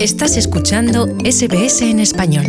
Estás escuchando SBS en español.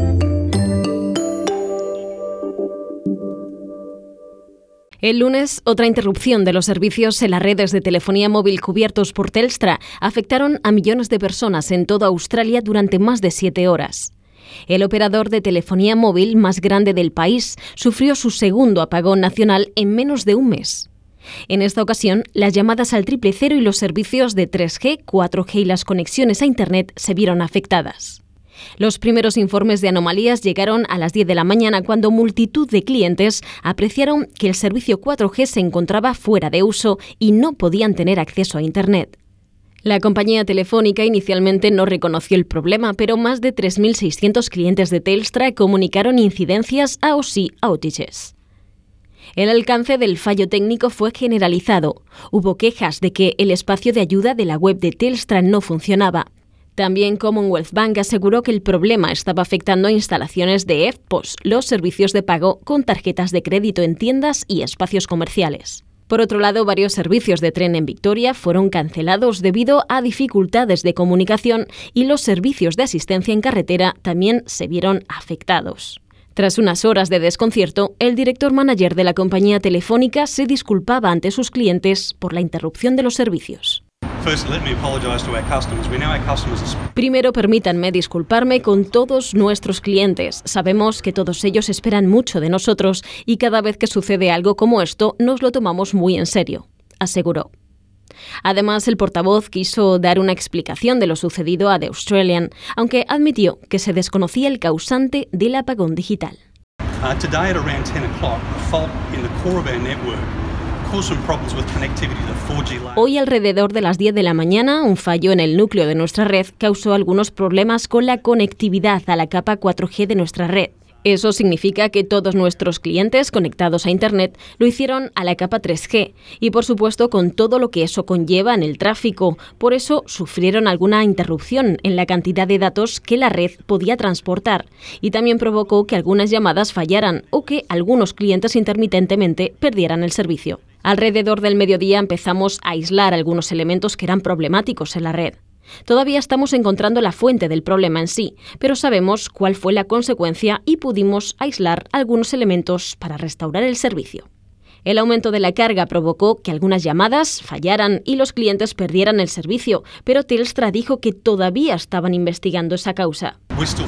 El lunes, otra interrupción de los servicios en las redes de telefonía móvil cubiertos por Telstra afectaron a millones de personas en toda Australia durante más de 7 horas. El operador de telefonía móvil más grande del país sufrió su segundo apagón nacional en menos de un mes. En esta ocasión, las llamadas al 000 y los servicios de 3G, 4G y las conexiones a Internet se vieron afectadas. Los primeros informes de anomalías llegaron a las 10 de la mañana cuando multitud de clientes apreciaron que el servicio 4G se encontraba fuera de uso y no podían tener acceso a Internet. La compañía telefónica inicialmente no reconoció el problema, pero más de 3.600 clientes de Telstra comunicaron incidencias a Aussie Outages. El alcance del fallo técnico fue generalizado. Hubo quejas de que el espacio de ayuda de la web de Telstra no funcionaba. También Commonwealth Bank aseguró que el problema estaba afectando a instalaciones de EFTPOS, los servicios de pago con tarjetas de crédito en tiendas y espacios comerciales. Por otro lado, varios servicios de tren en Victoria fueron cancelados debido a dificultades de comunicación y los servicios de asistencia en carretera también se vieron afectados. Tras unas horas de desconcierto, el director manager de la compañía telefónica se disculpaba ante sus clientes por la interrupción de los servicios. Primero, permítanme disculparme con todos nuestros clientes. Sabemos que todos ellos esperan mucho de nosotros y cada vez que sucede algo como esto, nos lo tomamos muy en serio, aseguró. Además, el portavoz quiso dar una explicación de lo sucedido a The Australian, aunque admitió que se desconocía el causante del apagón digital. Hoy, alrededor de las 10 de la mañana, un fallo en el núcleo de nuestra red causó algunos problemas con la conectividad a la capa 4G de nuestra red. Eso significa que todos nuestros clientes conectados a Internet lo hicieron a la capa 3G y, por supuesto, con todo lo que eso conlleva en el tráfico. Por eso sufrieron alguna interrupción en la cantidad de datos que la red podía transportar y también provocó que algunas llamadas fallaran o que algunos clientes intermitentemente perdieran el servicio. Alrededor del mediodía empezamos a aislar algunos elementos que eran problemáticos en la red. Todavía estamos encontrando la fuente del problema en sí, pero sabemos cuál fue la consecuencia y pudimos aislar algunos elementos para restaurar el servicio. El aumento de la carga provocó que algunas llamadas fallaran y los clientes perdieran el servicio, pero Telstra dijo que todavía estaban investigando esa causa.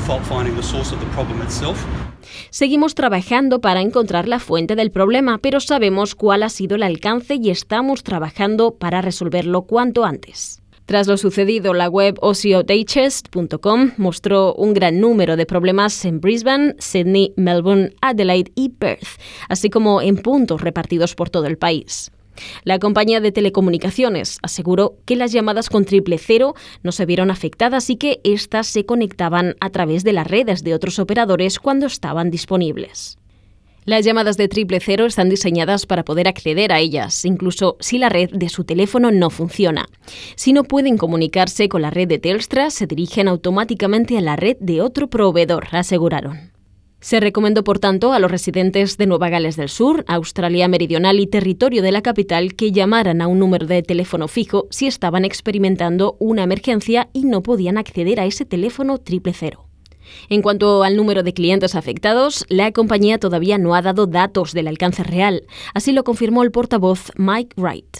Seguimos trabajando para encontrar la fuente del problema, pero sabemos cuál ha sido el alcance y estamos trabajando para resolverlo cuanto antes. Tras lo sucedido, la web aussieoutages.com mostró un gran número de problemas en Brisbane, Sydney, Melbourne, Adelaide y Perth, así como en puntos repartidos por todo el país. La compañía de telecomunicaciones aseguró que las llamadas con 000 no se vieron afectadas y que éstas se conectaban a través de las redes de otros operadores cuando estaban disponibles. Las llamadas de 000 están diseñadas para poder acceder a ellas, incluso si la red de su teléfono no funciona. Si no pueden comunicarse con la red de Telstra, se dirigen automáticamente a la red de otro proveedor, aseguraron. Se recomendó, por tanto, a los residentes de Nueva Gales del Sur, Australia Meridional y territorio de la capital que llamaran a un número de teléfono fijo si estaban experimentando una emergencia y no podían acceder a ese teléfono 000. En cuanto al número de clientes afectados, la compañía todavía no ha dado datos del alcance real. Así lo confirmó el portavoz Mike Wright.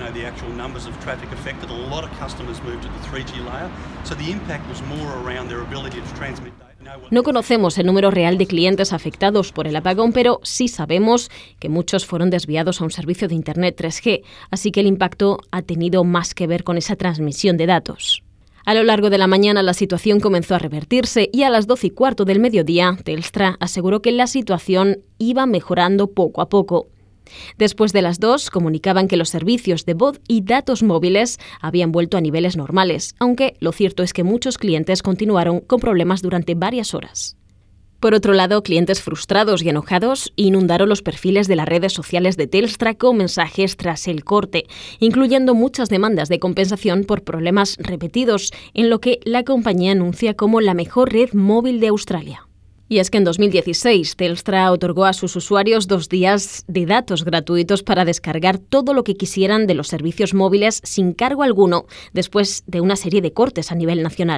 No conocemos el número real de clientes afectados por el apagón, pero sí sabemos que muchos fueron desviados a un servicio de Internet 3G, así que el impacto ha tenido más que ver con esa transmisión de datos. A lo largo de la mañana la situación comenzó a revertirse y a las 12:15 del mediodía, Telstra aseguró que la situación iba mejorando poco a poco. Después de las 2, comunicaban que los servicios de voz y datos móviles habían vuelto a niveles normales, aunque lo cierto es que muchos clientes continuaron con problemas durante varias horas. Por otro lado, clientes frustrados y enojados inundaron los perfiles de las redes sociales de Telstra con mensajes tras el corte, incluyendo muchas demandas de compensación por problemas repetidos, en lo que la compañía anuncia como la mejor red móvil de Australia. Y es que en 2016 Telstra otorgó a sus usuarios 2 días de datos gratuitos para descargar todo lo que quisieran de los servicios móviles sin cargo alguno, después de una serie de cortes a nivel nacional.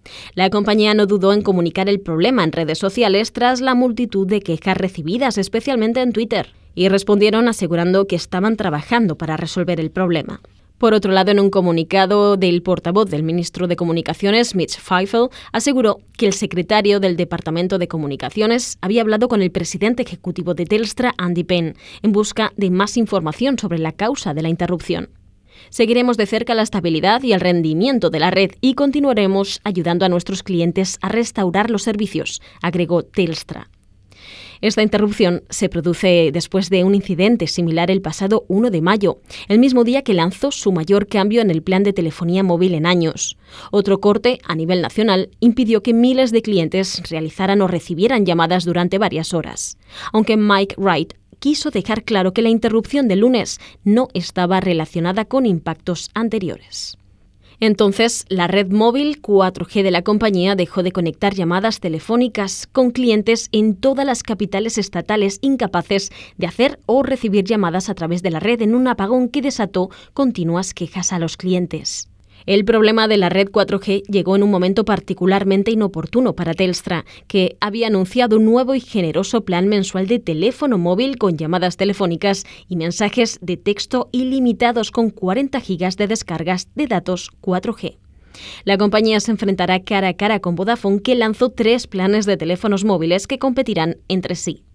La compañía no dudó en comunicar el problema en redes sociales tras la multitud de quejas recibidas, especialmente en Twitter, y respondieron asegurando que estaban trabajando para resolver el problema. Por otro lado, en un comunicado del portavoz del ministro de Comunicaciones, Mitch Feifel, aseguró que el secretario del Departamento de Comunicaciones había hablado con el presidente ejecutivo de Telstra, Andy Penn, en busca de más información sobre la causa de la interrupción. Seguiremos de cerca la estabilidad y el rendimiento de la red y continuaremos ayudando a nuestros clientes a restaurar los servicios, agregó Telstra. Esta interrupción se produce después de un incidente similar el pasado 1 de mayo, el mismo día que lanzó su mayor cambio en el plan de telefonía móvil en años. Otro corte a nivel nacional impidió que miles de clientes realizaran o recibieran llamadas durante varias horas. Aunque Mike Wright quiso dejar claro que la interrupción del lunes no estaba relacionada con impactos anteriores. Entonces, la red móvil 4G de la compañía dejó de conectar llamadas telefónicas con clientes en todas las capitales estatales incapaces de hacer o recibir llamadas a través de la red en un apagón que desató continuas quejas a los clientes. El problema de la red 4G llegó en un momento particularmente inoportuno para Telstra, que había anunciado un nuevo y generoso plan mensual de teléfono móvil con llamadas telefónicas y mensajes de texto ilimitados con 40 gigas de descargas de datos 4G. La compañía se enfrentará cara a cara con Vodafone, que lanzó 3 planes de teléfonos móviles que competirán entre sí.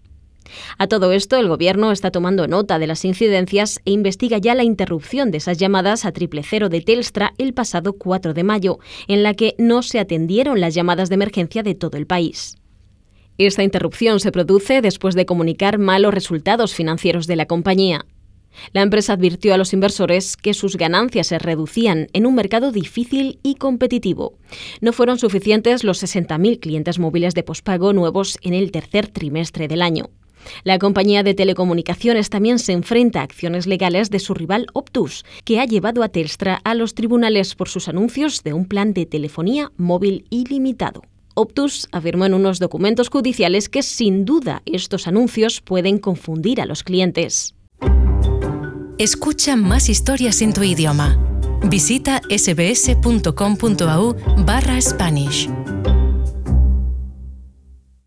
A todo esto, el Gobierno está tomando nota de las incidencias e investiga ya la interrupción de esas llamadas a 000 de Telstra el pasado 4 de mayo, en la que no se atendieron las llamadas de emergencia de todo el país. Esta interrupción se produce después de comunicar malos resultados financieros de la compañía. La empresa advirtió a los inversores que sus ganancias se reducían en un mercado difícil y competitivo. No fueron suficientes los 60.000 clientes móviles de pospago nuevos en el tercer trimestre del año. La compañía de telecomunicaciones también se enfrenta a acciones legales de su rival Optus, que ha llevado a Telstra a los tribunales por sus anuncios de un plan de telefonía móvil ilimitado. Optus afirmó en unos documentos judiciales que sin duda estos anuncios pueden confundir a los clientes. Escucha más historias en tu idioma. Visita sbs.com.au/Spanish.